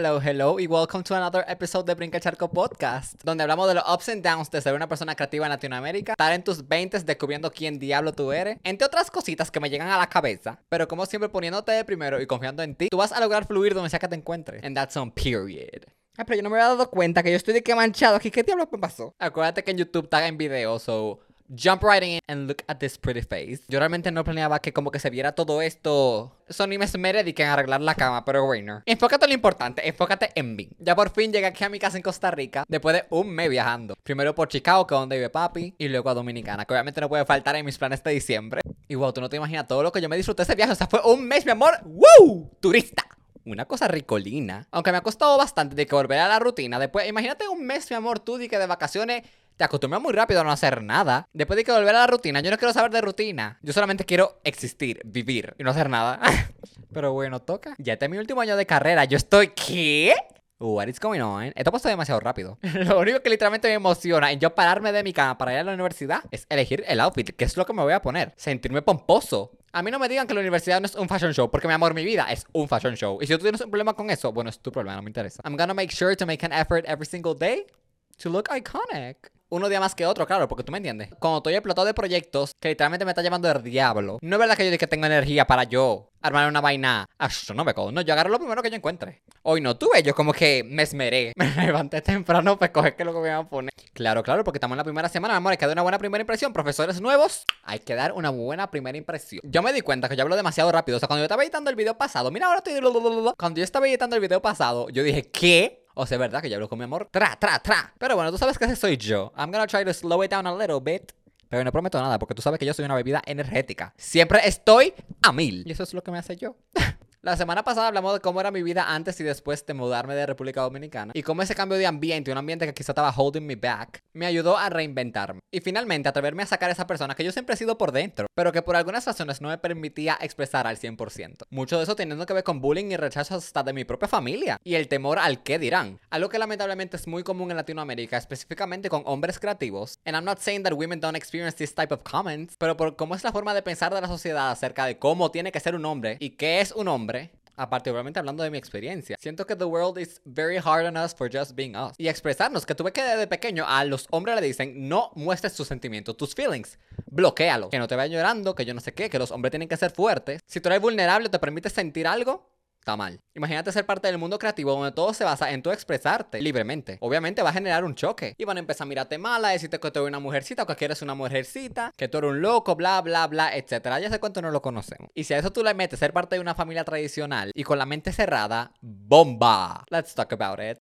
Hello, y welcome to another episode de Brinca el Charco Podcast, donde hablamos de los ups and downs de ser una persona creativa en Latinoamérica, estar en tus 20s descubriendo quién diablo tú eres, entre otras cositas que me llegan a la cabeza, pero como siempre poniéndote de primero y confiando en ti, tú vas a lograr fluir donde sea que te encuentres. And that's on period. Ay, pero yo no me había dado cuenta que yo estoy de que manchado aquí. ¿Qué diablo me pasó? Acuérdate que en YouTube está en video, so jump right in and look at this pretty face. Yo realmente no planeaba que como que se viera todo esto. Eso ni me esmeré de que en arreglar la cama, pero bueno. Enfócate en lo importante, enfócate en mí. Ya por fin llegué aquí a mi casa en Costa Rica, después de un mes viajando. Primero por Chicago, que es donde vive papi, y luego a Dominicana, que obviamente no puede faltar en mis planes de diciembre. Y wow, tú no te imaginas todo lo que yo me disfruté ese viaje. O sea, fue un mes, mi amor. ¡Woo! Turista. Una cosa ricolina. Aunque me ha costado bastante de que volver a la rutina. Después, imagínate un mes, mi amor, tú de que de vacaciones te acostumbras muy rápido a no hacer nada. Después de que volver a la rutina, yo no quiero saber de rutina. Yo solamente quiero existir, vivir y no hacer nada. Pero bueno, toca. Ya este es mi último año de carrera. Yo estoy... ¿Qué? What is going on? Esto pasó demasiado rápido. Lo único que literalmente me emociona en yo pararme de mi cama para ir a la universidad es elegir el outfit, que es lo que me voy a poner. Sentirme pomposo. A mí no me digan que la universidad no es un fashion show, porque mi amor, mi vida es un fashion show. Y si tú tienes un problema con eso, bueno, es tu problema, no me interesa. I'm gonna make sure to make an effort every single day to look iconic. Uno día más que otro, claro, porque tú me entiendes. Cuando estoy explotado de proyectos que literalmente me está llevando el diablo, no es verdad que yo diga que tengo energía para yo armar una vaina astronómico. No, yo agarro lo primero que yo encuentre. Hoy no tuve, yo como que me esmeré. Me levanté temprano para coger que es lo que me iban a poner. Claro, porque estamos en la primera semana, mi amor. Hay que dar una buena primera impresión. Profesores nuevos, hay que dar una buena primera impresión. Yo me di cuenta que yo hablo demasiado rápido. O sea, cuando yo estaba editando el video pasado, mira, ahora estoy... Cuando yo estaba editando el video pasado, yo dije, ¿qué? O sea, es verdad que yo hablo con mi amor. Tra. Pero bueno, tú sabes que ese soy yo. I'm gonna try to slow it down a little bit. Pero no prometo nada, porque tú sabes que yo soy una bebida energética. Siempre estoy a 1000. Y eso es lo que me hace yo. La semana pasada hablamos de cómo era mi vida antes y después de mudarme de República Dominicana. Y cómo ese cambio de ambiente, un ambiente que quizá estaba holding me back, me ayudó a reinventarme. Y finalmente atreverme a sacar a esa persona que yo siempre he sido por dentro, pero que por algunas razones no me permitía expresar al 100%. Mucho de eso teniendo que ver con bullying y rechazo hasta de mi propia familia. Y el temor al qué dirán. Algo que lamentablemente es muy común en Latinoamérica, específicamente con hombres creativos. And I'm not saying that women don't experience this type of comments, pero por cómo es la forma de pensar de la sociedad acerca de cómo tiene que ser un hombre y qué es un hombre. Aparte, obviamente hablando de mi experiencia, siento que the world is very hard on us for just being us. Y expresarnos, que tuve que desde pequeño a los hombres le dicen, no muestres tus sentimientos, tus feelings, bloquéalo. Que no te vayas llorando, que yo no sé qué, que los hombres tienen que ser fuertes. Si tú eres vulnerable, te permites sentir algo, está mal. Imagínate ser parte del mundo creativo donde todo se basa en tú expresarte libremente. Obviamente va a generar un choque. Y van a empezar a mirarte mal, a decirte que tú eres una mujercita o que quieres una mujercita, que tú eres un loco, bla, bla, bla, etcétera. Ya sé cuánto no lo conocemos. Y si a eso tú le metes ser parte de una familia tradicional y con la mente cerrada, ¡bomba! Let's talk about it.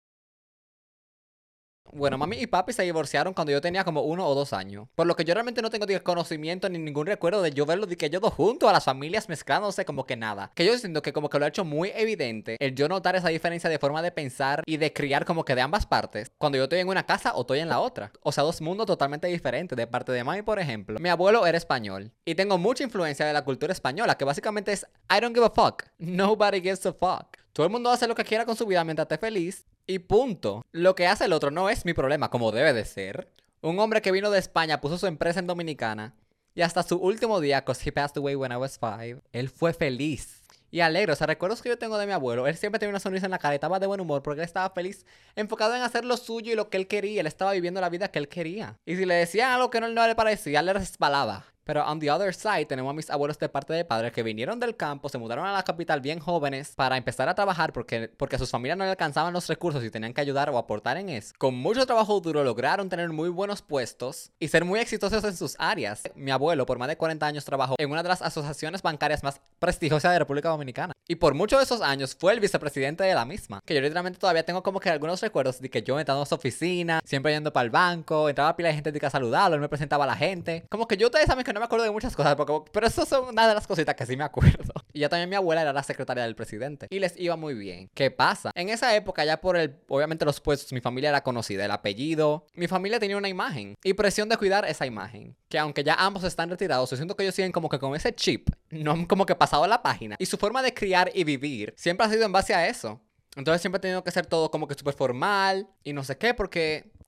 Bueno, mami y papi se divorciaron cuando yo tenía como 1 o 2 años. Por lo que yo realmente no tengo conocimiento ni ningún recuerdo de yo verlo de que ellos dos juntos, a las familias mezclándose, como que nada. Que yo siento que como que lo ha hecho muy evidente el yo notar esa diferencia de forma de pensar y de criar como que de ambas partes. Cuando yo estoy en una casa o estoy en la otra. O sea, dos mundos totalmente diferentes. De parte de mami, por ejemplo, mi abuelo era español. Y tengo mucha influencia de la cultura española, que básicamente es I don't give a fuck. Nobody gives a fuck. Todo el mundo hace lo que quiera con su vida mientras esté feliz. Y punto. Lo que hace el otro no es mi problema, como debe de ser. Un hombre que vino de España puso su empresa en Dominicana. Y hasta su último día, because he passed away when I was 5, él fue feliz y alegre. O sea, recuerdos que yo tengo de mi abuelo, él siempre tenía una sonrisa en la cara y estaba de buen humor porque él estaba feliz, enfocado en hacer lo suyo y lo que él quería. Él estaba viviendo la vida que él quería. Y si le decían algo que no le parecía, él le resbalaba. Pero on the other side tenemos a mis abuelos de parte de padres que vinieron del campo, se mudaron a la capital bien jóvenes para empezar a trabajar porque a sus familias no le alcanzaban los recursos y tenían que ayudar o aportar en eso. Con mucho trabajo duro lograron tener muy buenos puestos y ser muy exitosos en sus áreas. Mi abuelo por más de 40 años trabajó en una de las asociaciones bancarias más prestigiosas de República Dominicana. Y por muchos de esos años fue el vicepresidente de la misma. Que yo literalmente todavía tengo como que algunos recuerdos de que yo entrando a su oficina, siempre yendo para el banco, entraba pila de gente de que a saludarlo, él me presentaba a la gente. Como que yo ustedes saben que no me acuerdo de muchas cosas, pero eso son una de las cositas que sí me acuerdo. Y ya también mi abuela era la secretaria del presidente. Y les iba muy bien. ¿Qué pasa? En esa época, ya por obviamente los puestos, mi familia era conocida, el apellido. Mi familia tenía una imagen y presión de cuidar esa imagen. Que aunque ya ambos están retirados, yo siento que ellos siguen como que con ese chip, no han como que pasado la página. Y su forma de criar y vivir siempre ha sido en base a eso. Entonces siempre he tenido que ser todo como que súper formal y no sé qué, porque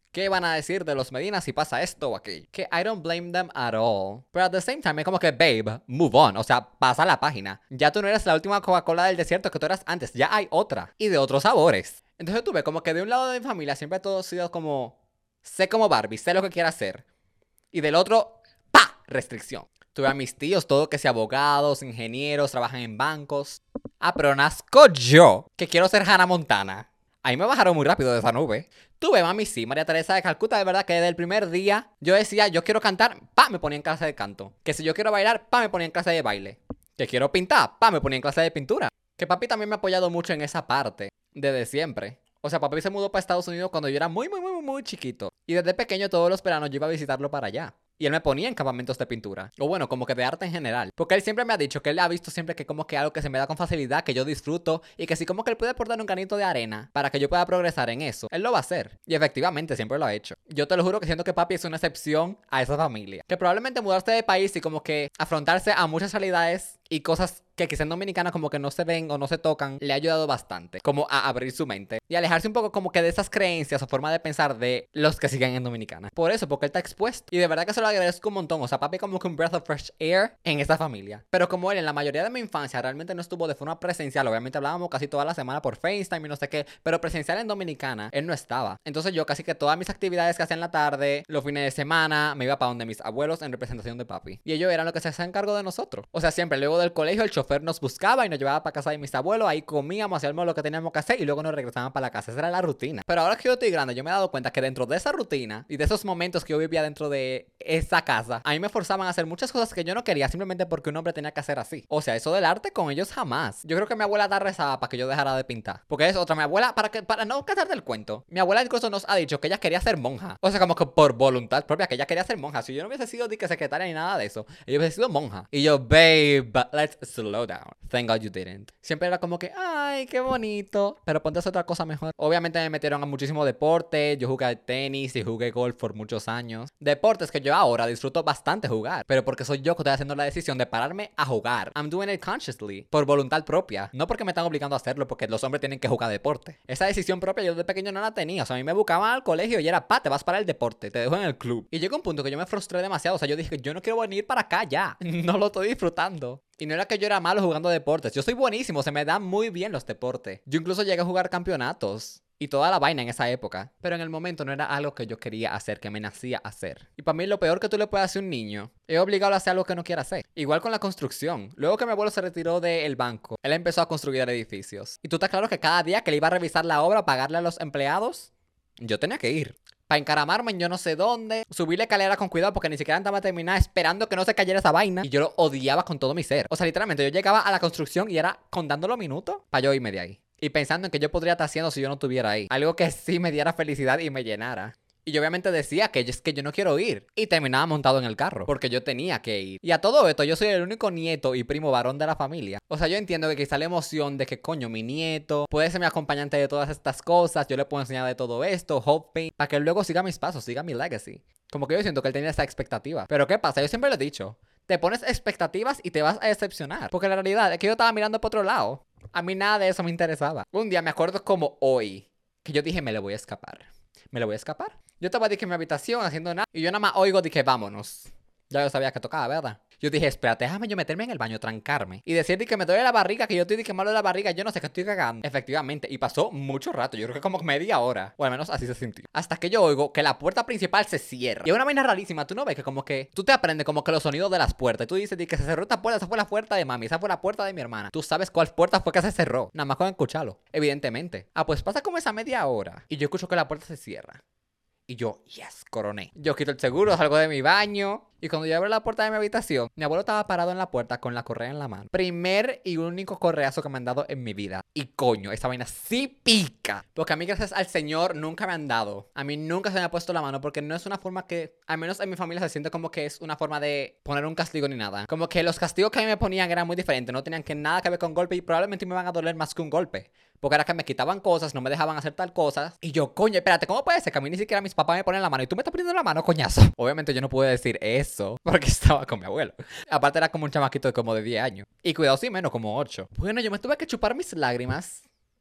¿Qué van a decir de los Medina si pasa esto o aquello? Que I don't blame them at all. Pero at the same time es como que, babe, move on. O sea, pasa la página. Ya tú no eres la última Coca-Cola del desierto que tú eras antes. Ya hay otra. Y de otros sabores. Entonces tú ves como que de un lado de mi familia siempre todo ha sido como... Sé como Barbie, sé lo que quiero hacer. Y del otro, ¡pa! Restricción. Tuve a mis tíos, todos que sean abogados, ingenieros, trabajan en bancos. Ah, pero nazco yo, que quiero ser Hannah Montana. Ahí me bajaron muy rápido de esa nube. Tuve, mami, sí, María Teresa de Calcuta, de verdad que desde el primer día yo decía, yo quiero cantar, pa, me ponía en clase de canto. Que si yo quiero bailar, pa, me ponía en clase de baile. Que quiero pintar, pa, me ponía en clase de pintura. Que papi también me ha apoyado mucho en esa parte, desde siempre. O sea, papi se mudó para Estados Unidos cuando yo era muy chiquito. Y desde pequeño todos los veranos yo iba a visitarlo para allá. Y él me ponía en campamentos de pintura. O bueno, como que de arte en general. Porque él siempre me ha dicho que él ha visto siempre que como que algo que se me da con facilidad, que yo disfruto. Y que si como que él puede aportar un granito de arena para que yo pueda progresar en eso, él lo va a hacer. Y efectivamente siempre lo ha hecho. Yo te lo juro que siento que papi es una excepción a esa familia. Que probablemente mudarse de país y como que afrontarse a muchas realidades y cosas que quizá en Dominicana como que no se ven o no se tocan, le ha ayudado bastante. Como a abrir su mente. Y alejarse un poco como que de esas creencias o forma de pensar de los que siguen en Dominicana. Por eso, porque él está expuesto. Y de verdad que se lo agradezco un montón. O sea, papi como que un breath of fresh air en esta familia. Pero como él en la mayoría de mi infancia realmente no estuvo de forma presencial. Obviamente hablábamos casi toda la semana por FaceTime y no sé qué. Pero presencial en Dominicana, él no estaba. Entonces yo casi que todas mis actividades que hacía en la tarde, los fines de semana, me iba para donde mis abuelos en representación de papi. Y ellos eran los que se hacían cargo de nosotros. O sea, siempre luego del colegio el chofer nos buscaba y nos llevaba para casa de mis abuelos. Ahí comíamos, hacíamos lo que teníamos que hacer y luego nos regresaban para la casa. Esa era la rutina. Pero ahora que yo estoy grande, yo me he dado cuenta que dentro de esa rutina y de esos momentos que yo vivía dentro de esa casa, a mí me forzaban a hacer muchas cosas que yo no quería simplemente porque un hombre tenía que hacer así. O sea, eso del arte con ellos jamás. Yo creo que mi abuela da rezada para que yo dejara de pintar. Porque es otra, mi abuela, para no casar del cuento, mi abuela incluso nos ha dicho que ella quería ser monja. O sea, como que por voluntad propia, que ella quería ser monja. Si yo no hubiese sido de que secretaria ni nada de eso, ella hubiese sido monja. Y yo, babe, let's slow down. Thank God you didn't. Siempre era como que, ay, qué bonito. Pero ponte a hacer otra cosa mejor. Obviamente me metieron a muchísimo deporte. Yo jugué tenis y jugué golf por muchos años. Deportes que yo ahora disfruto bastante jugar. Pero porque soy yo que estoy haciendo la decisión de pararme a jugar. I'm doing it consciously. Por voluntad propia. No porque me están obligando a hacerlo, porque los hombres tienen que jugar deporte. Esa decisión propia yo de pequeño no la tenía. O sea, a mí me buscaban al colegio y era, pa, te vas para el deporte. Te dejo en el club. Y llegó un punto que yo me frustré demasiado. O sea, yo dije que yo no quiero venir para acá ya. No lo estoy disfrutando. Y no era que yo era malo jugando deportes. Yo soy buenísimo, se me dan muy bien los deportes. Yo incluso llegué a jugar campeonatos y toda la vaina en esa época. Pero en el momento no era algo que yo quería hacer, que me nacía hacer. Y para mí lo peor que tú le puedes hacer a un niño es obligarlo a hacer algo que no quiera hacer. Igual con la construcción. Luego que mi abuelo se retiró del banco, él empezó a construir edificios. Y tú estás claro que cada día que le iba a revisar la obra, pagarle a los empleados, yo tenía que ir. Para encaramarme en yo no sé dónde, subir la escalera con cuidado porque ni siquiera estaba terminada, esperando que no se cayera esa vaina. Y yo lo odiaba con todo mi ser. O sea, literalmente yo llegaba a la construcción y era contando los minutos para yo irme de ahí. Y pensando en que yo podría estar haciendo si yo no estuviera ahí. Algo que sí me diera felicidad y me llenara. Y yo obviamente decía que es que yo no quiero ir. Y terminaba montado en el carro. Porque yo tenía que ir. Y a todo esto, yo soy el único nieto y primo varón de la familia. O sea, yo entiendo que quizá la emoción de que, coño, mi nieto puede ser mi acompañante de todas estas cosas. Yo le puedo enseñar de todo esto, hoping, para que él luego siga mis pasos, siga mi legacy. Como que yo siento que él tenía esa expectativa. Pero ¿qué pasa? Yo siempre lo he dicho. Te pones expectativas y te vas a decepcionar. Porque la realidad es que yo estaba mirando para otro lado. A mí nada de eso me interesaba. Un día me acuerdo como hoy, que yo dije, me le voy a escapar. ¿Me le voy a escapar? Yo estaba en mi habitación haciendo nada y yo nada más oigo, dije, vámonos. Ya yo sabía que tocaba, ¿verdad? Yo dije, espérate, déjame yo meterme en el baño, trancarme. Y decir que me duele la barriga, que yo estoy que malo de la barriga, yo no sé, que estoy cagando. Efectivamente, y pasó mucho rato, yo creo que como media hora. O al menos así se sintió. Hasta que yo oigo que la puerta principal se cierra. Y es una vaina rarísima, tú no ves que como que tú te aprendes como que los sonidos de las puertas. Y tú dices que se cerró esta puerta, esa fue la puerta de mami, esa fue la puerta de mi hermana. Tú sabes cuál puerta fue que se cerró. Nada más con escucharlo, evidentemente. Ah, pues pasa como esa media hora. Y yo escucho que la puerta se cierra. Y yo, yes, coroné. Yo quito el seguro, salgo de mi baño. Y cuando yo abro la puerta de mi habitación, mi abuelo estaba parado en la puerta con la correa en la mano. Primer y único correazo que me han dado en mi vida. Y coño, esa vaina sí pica. Porque a mí, gracias al Señor, nunca me han dado. A mí nunca se me ha puesto la mano porque no es una forma que, al menos en mi familia, se siente como que es una forma de poner un castigo ni nada. Como que los castigos que a mí me ponían eran muy diferentes. No tenían que nada que ver con golpe y probablemente me van a doler más que un golpe. Porque era que me quitaban cosas, no me dejaban hacer tal cosas. Y yo, coño, espérate, ¿cómo puede ser que a mí ni siquiera mis papás me ponen la mano y tú me estás poniendo la mano, coñazo? Obviamente yo no pude decir eso porque estaba con mi abuelo. Aparte era como un chamaquito de como de 10 años. Y cuidado, sí, menos como 8. Bueno, yo me tuve que chupar mis lágrimas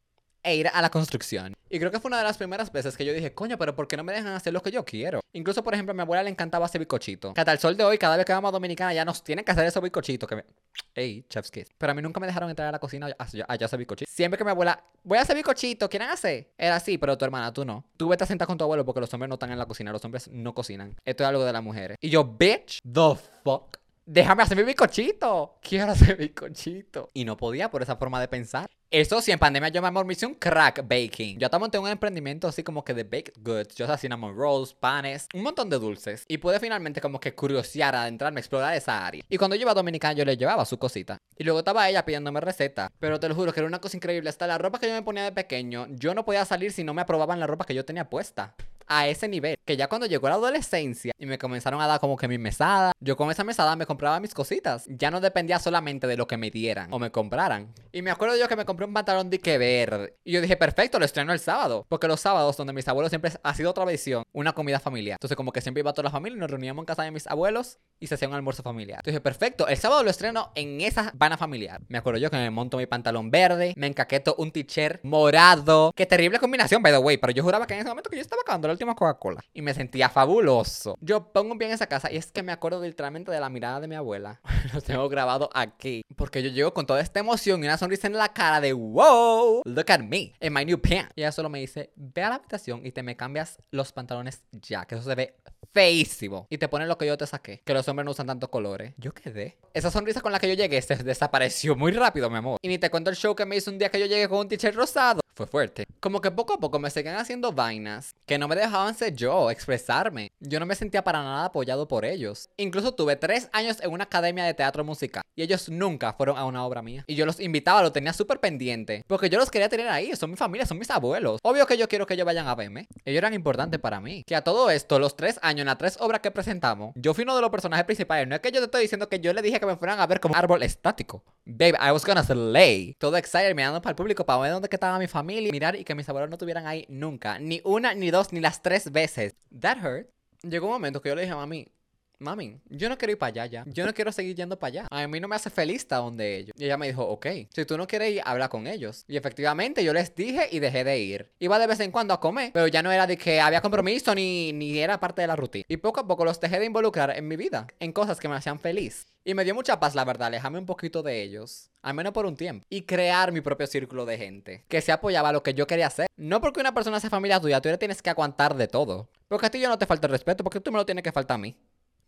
e ir a la construcción. Y creo que fue una de las primeras veces que yo dije, coño, pero ¿por qué no me dejan hacer lo que yo quiero? Incluso, por ejemplo, a mi abuela le encantaba hacer bizcochito. Que hasta el sol de hoy, cada vez que vamos a Dominicana, ya nos tienen que hacer esos bizcochitos. Ey, chef's kiss. Pero a mí nunca me dejaron entrar a la cocina a hacer bizcochito. Siempre que mi abuela, voy a hacer bizcochito, ¿quieren hacer? Era así, pero tu hermana, tú no. Tú vete a sentar con tu abuelo porque los hombres no están en la cocina. Los hombres no cocinan. Esto es algo de las mujeres. Y yo, bitch, the fuck. Déjame hacer mi bizcochito. Quiero hacer bizcochito. Y no podía por esa forma de pensar. Eso sí, en pandemia yo me hice un crack baking. Yo hasta monté un emprendimiento así como que de baked goods. Yo hacía cinnamon rolls, panes, un montón de dulces. Y pude finalmente como que curiosear, adentrarme, explorar esa área. Y cuando yo iba a Dominicana yo le llevaba su cosita. Y luego estaba ella pidiéndome receta. Pero te lo juro que era una cosa increíble. Hasta la ropa que yo me ponía de pequeño, yo no podía salir si no me aprobaban la ropa que yo tenía puesta. A ese nivel, que ya cuando llegó la adolescencia y me comenzaron a dar como que mi mesada, yo con esa mesada me compraba mis cositas. Ya no dependía solamente de lo que me dieran o me compraran. Y me acuerdo yo que me compré un pantalón de que verde. Y yo dije, perfecto, lo estreno el sábado. Porque los sábados, donde mis abuelos siempre ha sido tradición, una comida familiar. Entonces como que siempre iba toda la familia y nos reuníamos en casa de mis abuelos y se hacía un almuerzo familiar. Entonces dije, perfecto, el sábado lo estreno en esa vana familiar. Me acuerdo yo que me monto mi pantalón verde, me encaqueto un t-shirt morado. Qué terrible combinación, by the way. Pero yo juraba que en ese momento que yo estaba acabando la última Coca-Cola. Y me sentía fabuloso. Yo pongo un pie en esa casa y es que me acuerdo literalmente de la mirada de mi abuela. Lo tengo grabado aquí. Porque yo llego con toda esta emoción y una sonrisa en la cara de wow, look at me, in my new pants. Y ella solo me dice, ve a la habitación y te me cambias los pantalones ya, que eso se ve feísimo. Y te ponen lo que yo te saqué, que los hombres no usan tantos colores. Yo quedé. Esa sonrisa con la que yo llegué se desapareció muy rápido, mi amor. Y ni te cuento el show que me hizo un día que yo llegué con un t-shirt rosado. Fue fuerte. Como que poco a poco me seguían haciendo vainas que no me dejaban ser yo, expresarme. Yo no me sentía para nada apoyado por ellos. Incluso tuve 3 años en una academia de teatro musical y ellos nunca fueron a una obra mía. Y yo los invitaba, lo tenía súper pendiente, porque yo los quería tener ahí, son mi familia, son mis abuelos. Obvio que yo quiero que ellos vayan a verme. Ellos eran importantes para mí. Que a todo esto, los 3 años, en las 3 obras que presentamos, yo fui uno de los personajes principales. No es que yo te estoy diciendo que yo le dije que me fueran a ver como un árbol estático. Babe, I was gonna slay. Todo excited, mirando para el público para ver dónde que estaba mi familia. Mirar y que mis abuelos no estuvieran ahí nunca. Ni una, ni dos, ni las 3 veces. That hurt. Llegó un momento que yo le dije a mami, yo no quiero ir para allá ya. Yo no quiero seguir yendo para allá. A mí no me hace feliz estar donde ellos. Y ella me dijo, ok, si tú no quieres ir, habla con ellos. Y efectivamente yo les dije y dejé de ir. Iba de vez en cuando a comer, pero ya no era de que había compromiso ni era parte de la rutina. Y poco a poco los dejé de involucrar en mi vida, en cosas que me hacían feliz. Y me dio mucha paz, la verdad, alejarme un poquito de ellos, al menos por un tiempo, y crear mi propio círculo de gente que se apoyaba a lo que yo quería hacer. No porque una persona sea familia tuya, tú le tienes que aguantar de todo. Porque a ti yo no te falta el respeto, porque tú me lo tienes que faltar a mí.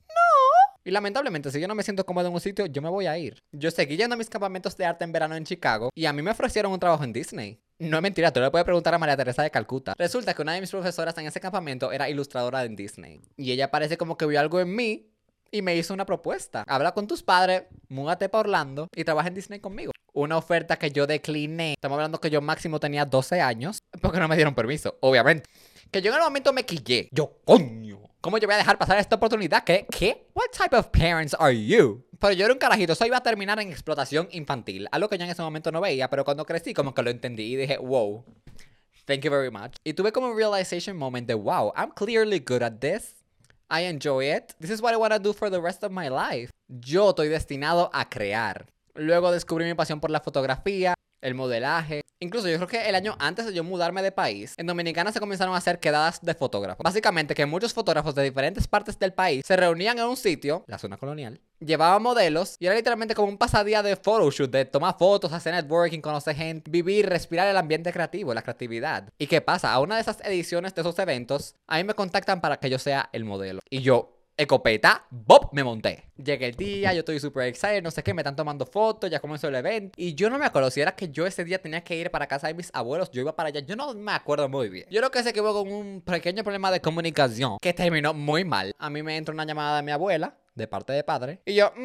Y lamentablemente, si yo no me siento cómodo en un sitio, yo me voy a ir. Yo seguí yendo a mis campamentos de arte en verano en Chicago y a mí me ofrecieron un trabajo en Disney. No es mentira, tú le puedes preguntar a María Teresa de Calcuta. Resulta que una de mis profesoras en ese campamento era ilustradora en Disney. Y ella parece como que vio algo en mí y me hizo una propuesta. Habla con tus padres, múdate para Orlando y trabaja en Disney conmigo. Una oferta que yo decliné. Estamos hablando que yo máximo tenía 12 años porque no me dieron permiso, obviamente. Que yo en el momento me quillé. Yo, coño, ¿cómo yo voy a dejar pasar esta oportunidad? ¿Qué? What type of parents are you? Pero yo era un carajito, eso iba a terminar en explotación infantil. Algo que yo en ese momento no veía, pero cuando crecí como que lo entendí y dije, wow, thank you very much. Y tuve como un realization moment de, wow, I'm clearly good at this. I enjoy it. This is what I want to do for the rest of my life. Yo estoy destinado a crear. Luego descubrí mi pasión por la fotografía, el modelaje. Incluso yo creo que el año antes de yo mudarme de país, en Dominicana se comenzaron a hacer quedadas de fotógrafos. Básicamente que muchos fotógrafos de diferentes partes del país se reunían en un sitio, la zona colonial, llevaban modelos y era literalmente como un pasadía de photoshoot, de tomar fotos, hacer networking, conocer gente, vivir, respirar el ambiente creativo, la creatividad. ¿Y qué pasa? A una de esas ediciones de esos eventos, a mí me contactan para que yo sea el modelo. Y yo, escopeta, ¡bop! Me monté. Llegué el día, yo estoy súper excited, no sé qué, me están tomando fotos, ya comenzó el evento. Y yo no me acuerdo si era que yo ese día tenía que ir para casa de mis abuelos, yo iba para allá, yo no me acuerdo muy bien. Yo creo que se equivocó con un pequeño problema de comunicación que terminó muy mal. A mí me entró una llamada de mi abuela, de parte de padre, y yo,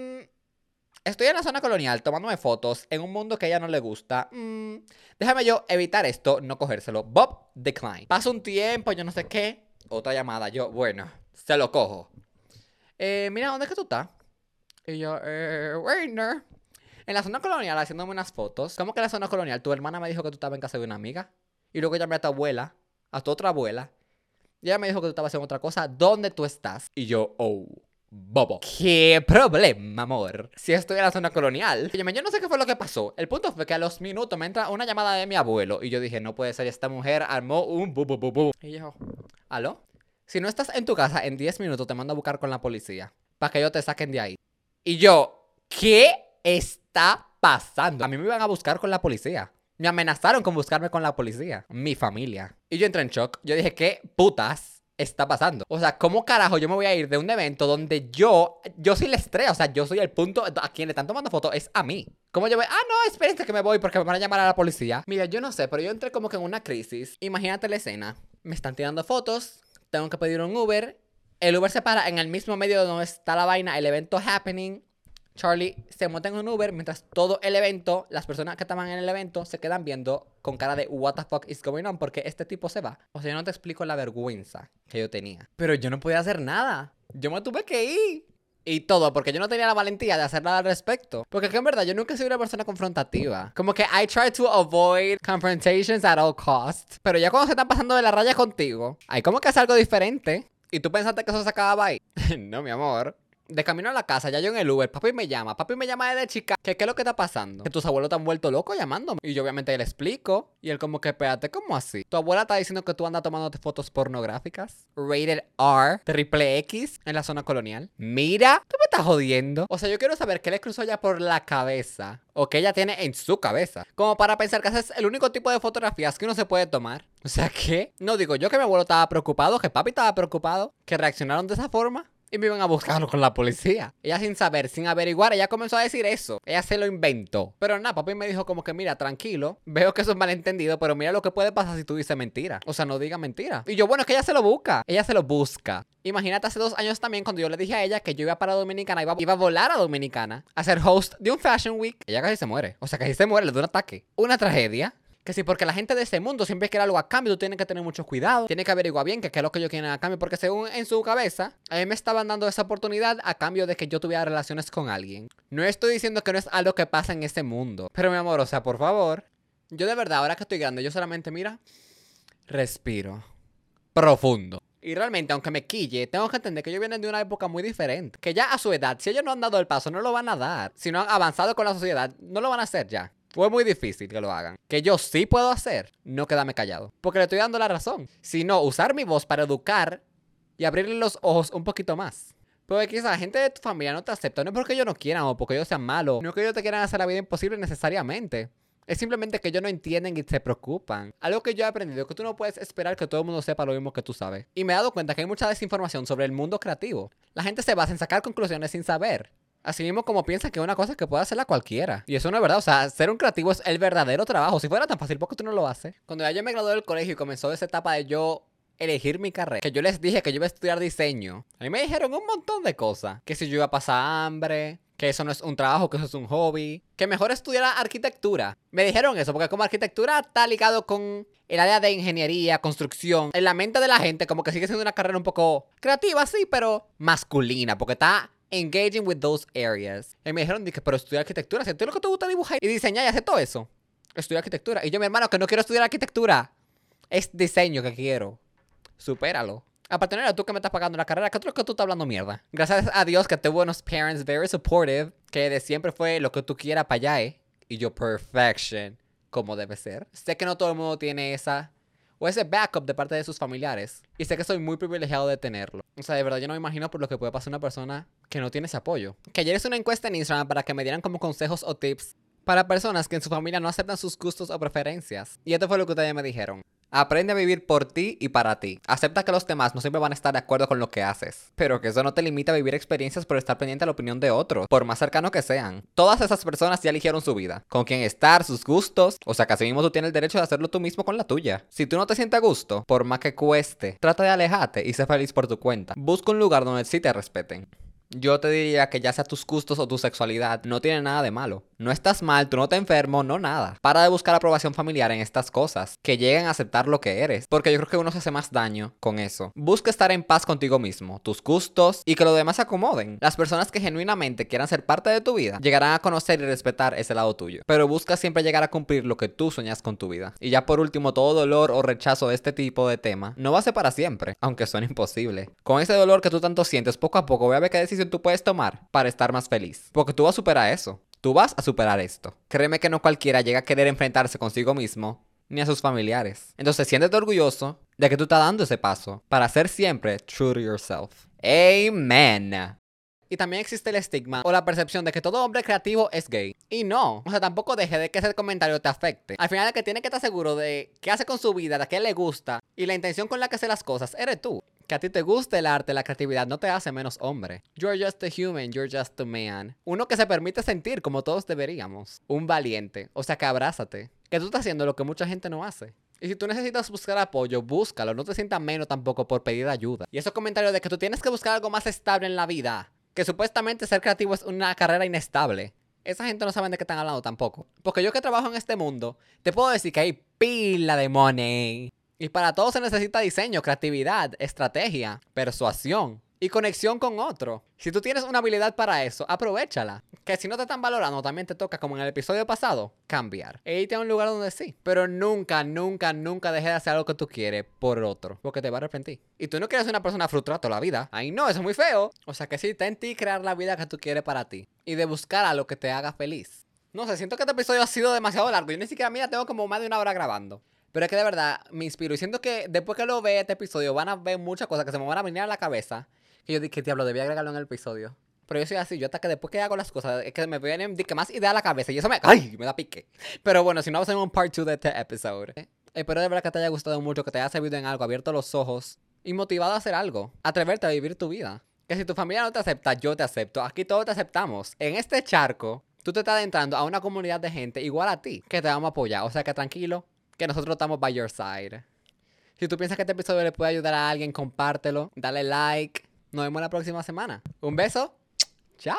estoy en la zona colonial tomándome fotos en un mundo que a ella no le gusta. Déjame yo evitar esto, no cogérselo. Bob, decline. Pasa un tiempo, yo no sé qué. Otra llamada, yo, bueno, se lo cojo. Mira, ¿dónde es que tú estás? Y yo, Werner. En la zona colonial haciéndome unas fotos. ¿Cómo que en la zona colonial? Tu hermana me dijo que tú estabas en casa de una amiga. Y luego llamé a tu abuela, a tu otra abuela. Y ella me dijo que tú estabas haciendo otra cosa. ¿Dónde tú estás? Y yo, oh, bobo. ¿Qué problema, amor? Si estoy en la zona colonial. Oye, yo no sé qué fue lo que pasó. El punto fue que a los minutos me entra una llamada de mi abuelo. Y yo dije, no puede ser, esta mujer armó un bu bu bu bu. Y yo, ¿aló? Si no estás en tu casa en 10 minutos, te mando a buscar con la policía. Para que ellos te saquen de ahí. Y yo, ¿qué está pasando? A mí me iban a buscar con la policía. Me amenazaron con buscarme con la policía. Mi familia. Y yo entré en shock. Yo dije, ¿qué putas está pasando? O sea, ¿cómo carajo yo me voy a ir de un evento donde yo soy la estrella? O sea, yo soy el punto a quien le están tomando fotos, es a mí. ¿Cómo yo voy? Ah, no, espérense que me voy porque me van a llamar a la policía. Mira, yo no sé, pero yo entré como que en una crisis. Imagínate la escena. Me están tirando fotos. Tengo que pedir un Uber. El Uber se para en el mismo medio donde está la vaina, el evento happening. Charlie se monta en un Uber mientras todo el evento, las personas que estaban en el evento se quedan viendo con cara de what the fuck is going on porque este tipo se va. O sea, yo no te explico la vergüenza que yo tenía. Pero yo no podía hacer nada. Yo me tuve que ir. Y todo, porque yo no tenía la valentía de hacer nada al respecto. Porque que en verdad yo nunca he sido una persona confrontativa. Como que I try to avoid confrontations at all costs. Pero ya cuando se están pasando de la raya contigo, hay como que hacer algo diferente. Y tú pensaste que eso se acababa ahí. No, mi amor. De camino a la casa, ya yo en el Uber, papi me llama desde chica. ¿Qué es lo que está pasando? Que tus abuelos te han vuelto loco llamándome. Y yo obviamente le explico. Y él como que, espérate, ¿cómo así? Tu abuela está diciendo que tú andas tomándote fotos pornográficas. Rated R, triple X, en la zona colonial. Mira, tú me estás jodiendo. O sea, yo quiero saber qué le cruzó ya por la cabeza. O que ella tiene en su cabeza. Como para pensar que ese es el único tipo de fotografías que uno se puede tomar. O sea, ¿qué? No digo yo que mi abuelo estaba preocupado, que papi estaba preocupado. Que reaccionaron de esa forma. Y me iban a buscarlo con la policía. Ella sin saber, sin averiguar, ella comenzó a decir eso. Ella se lo inventó. Pero nada, papi me dijo como que mira, tranquilo. Veo que eso es malentendido, pero mira lo que puede pasar si tú dices mentira. O sea, no diga mentira. Y yo, bueno, es que ella se lo busca. Ella se lo busca. Imagínate hace 2 años también cuando yo le dije a ella que yo iba para Dominicana, iba a volar a Dominicana a ser host de un Fashion Week. Ella casi se muere. O sea, casi se muere, le da un ataque. Una tragedia. Que sí, porque la gente de ese mundo siempre quiere algo a cambio, tú tienes que tener mucho cuidado, tienes que averiguar bien qué es lo que ellos quieren a cambio, porque según en su cabeza, a mí me estaban dando esa oportunidad a cambio de que yo tuviera relaciones con alguien. No estoy diciendo que no es algo que pasa en ese mundo, pero mi amor, o sea, por favor, yo de verdad, ahora que estoy grande, yo solamente, mira, respiro profundo. Y realmente, aunque me quille, tengo que entender que ellos vienen de una época muy diferente. Que ya a su edad, si ellos no han dado el paso, no lo van a dar. Si no han avanzado con la sociedad, no lo van a hacer ya. Fue muy difícil que lo hagan. Que yo sí puedo hacer, no quedarme callado. Porque le estoy dando la razón. Sino usar mi voz para educar y abrirle los ojos un poquito más. Porque quizás la gente de tu familia no te acepta. No es porque ellos no quieran o porque ellos sean malos. No es que ellos te quieran hacer la vida imposible necesariamente. Es simplemente que ellos no entienden y se preocupan. Algo que yo he aprendido es que tú no puedes esperar que todo el mundo sepa lo mismo que tú sabes. Y me he dado cuenta que hay mucha desinformación sobre el mundo creativo. La gente se basa en sacar conclusiones sin saber. Así mismo como piensa que es una cosa que puede hacerla cualquiera. Y eso no es verdad. O sea, ser un creativo es el verdadero trabajo. Si fuera tan fácil, ¿por qué tú no lo haces? Cuando ya yo me gradué del colegio y comenzó esa etapa de yo elegir mi carrera, que yo les dije que yo iba a estudiar diseño, a mí me dijeron un montón de cosas. Que si yo iba a pasar hambre, que eso no es un trabajo, que eso es un hobby, que mejor estudiara arquitectura. Me dijeron eso, porque como arquitectura está ligado con el área de ingeniería, construcción, en la mente de la gente como que sigue siendo una carrera un poco creativa, sí, pero masculina, porque está engaging with those areas. Y me dijeron, dije, pero estudiar arquitectura, si a ti lo que te gusta dibujar y diseñar y hacer todo eso, estudiar arquitectura. Y yo, mi hermano, que no quiero estudiar arquitectura, es diseño que quiero. Supéralo. Aparte, no era tú que me estás pagando la carrera, que otro que tú estás hablando mierda. Gracias a Dios que tuve unos parents very supportive, que de siempre fue lo que tú quieras para allá, y yo, perfection, como debe ser. Sé que no todo el mundo tiene esa o ese backup de parte de sus familiares. Y sé que soy muy privilegiado de tenerlo. O sea, de verdad yo no me imagino por lo que puede pasar una persona que no tiene ese apoyo. Que ayer hice una encuesta en Instagram para que me dieran como consejos o tips para personas que en su familia no aceptan sus gustos o preferencias. Y esto fue lo que ustedes me dijeron. Aprende a vivir por ti y para ti. Acepta que los demás no siempre van a estar de acuerdo con lo que haces, pero que eso no te limita a vivir experiencias por estar pendiente a la opinión de otros, por más cercano que sean. Todas esas personas ya eligieron su vida, con quién estar, sus gustos, o sea que así mismo tú tienes el derecho de hacerlo tú mismo con la tuya. Si tú no te sientes a gusto, por más que cueste, trata de alejarte y sé feliz por tu cuenta. Busca un lugar donde sí te respeten. Yo te diría que ya sea tus gustos o tu sexualidad, no tiene nada de malo. No estás mal, tú no te enfermo, no nada. Para de buscar aprobación familiar en estas cosas, que lleguen a aceptar lo que eres, porque yo creo que uno se hace más daño con eso. Busca estar en paz contigo mismo, tus gustos y que los demás se acomoden. Las personas que genuinamente quieran ser parte de tu vida llegarán a conocer y respetar ese lado tuyo, pero busca siempre llegar a cumplir lo que tú sueñas con tu vida. Y ya por último, todo dolor o rechazo de este tipo de tema no va a ser para siempre, aunque suene imposible. Con ese dolor que tú tanto sientes, poco a poco voy a ver qué decisión tú puedes tomar para estar más feliz, porque tú vas a superar eso. Tú vas a superar esto. Créeme que no cualquiera llega a querer enfrentarse consigo mismo ni a sus familiares. Entonces siéntete orgulloso de que tú estás dando ese paso para ser siempre true to yourself. Amen. Y también existe el estigma o la percepción de que todo hombre creativo es gay. Y no. O sea, tampoco deje de que ese comentario te afecte. Al final, el que tiene que estar seguro de qué hace con su vida, de qué le gusta y la intención con la que hace las cosas, eres tú. Que a ti te guste el arte, la creatividad, no te hace menos hombre. You're just a human, you're just a man. Uno que se permite sentir como todos deberíamos. Un valiente. O sea, que abrázate. Que tú estás haciendo lo que mucha gente no hace. Y si tú necesitas buscar apoyo, búscalo. No te sientas menos tampoco por pedir ayuda. Y esos comentarios de que tú tienes que buscar algo más estable en la vida, que supuestamente ser creativo es una carrera inestable, esa gente no sabe de qué están hablando tampoco. Porque yo que trabajo en este mundo, te puedo decir que hay pila de money. Y para todo se necesita diseño, creatividad, estrategia, persuasión y conexión con otro. Si tú tienes una habilidad para eso, aprovéchala. Que si no te están valorando, también te toca, como en el episodio pasado, cambiar. E irte a un lugar donde sí. Pero nunca, nunca, nunca dejes de hacer algo que tú quieres por otro. Porque te va a arrepentir. Y tú no quieres ser una persona frustrada toda la vida. Ay, no, eso es muy feo. O sea que sí, está en ti crear la vida que tú quieres para ti. Y de buscar a lo que te haga feliz. No sé, siento que este episodio ha sido demasiado largo. Yo ni siquiera, mira, tengo como más de una hora grabando. Pero es que de verdad me inspiro. Y siento que después que lo vea este episodio van a ver muchas cosas que se me van a venir a la cabeza. Que yo dije, diablo, debía agregarlo en el episodio. Pero yo soy así, yo hasta que después que hago las cosas, es que me vienen más ideas a la cabeza. Y eso ¡ay! Me da pique. Pero bueno, si no, vamos a hacer un part 2 de este episodio. Espero de verdad que te haya gustado mucho, que te haya servido en algo, abierto los ojos y motivado a hacer algo. Atreverte a vivir tu vida. Que si tu familia no te acepta, yo te acepto. Aquí todos te aceptamos. En este charco, tú te estás adentrando a una comunidad de gente igual a ti, que te vamos a apoyar. O sea que tranquilo, que nosotros estamos by your side. Si tú piensas que este episodio le puede ayudar a alguien, compártelo, dale like. Nos vemos la próxima semana. Un beso. Chao.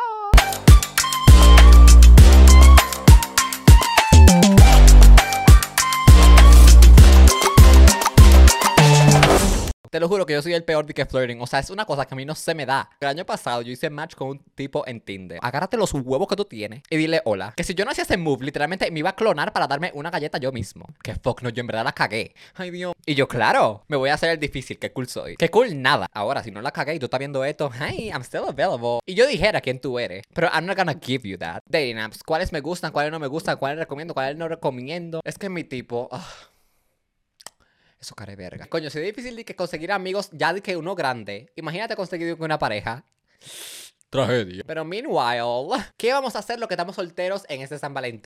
Te lo juro que yo soy el peor de que flirting. O sea, es una cosa que a mí no se me da. El año pasado yo hice match con un tipo en Tinder. Agárrate los huevos que tú tienes y dile hola. Que si yo no hacía ese move, literalmente me iba a clonar para darme una galleta yo mismo. Que fuck, no, yo en verdad la cagué. Ay, Dios. Y yo, claro, me voy a hacer el difícil. Qué cool soy. Qué cool nada. Ahora, si no la cagué y tú estás viendo esto, hey, I'm still available. Y yo dijera quién tú eres. Pero I'm not gonna give you that. Dating apps. ¿Cuáles me gustan? ¿Cuáles no me gustan? ¿Cuáles recomiendo? ¿Cuáles no recomiendo? Es que mi tipo... Eso care verga. Coño, si es difícil de que conseguir amigos ya de que uno grande. Imagínate conseguir con una pareja. Tragedia. Pero meanwhile, ¿qué vamos a hacer los que estamos solteros en este San Valentín?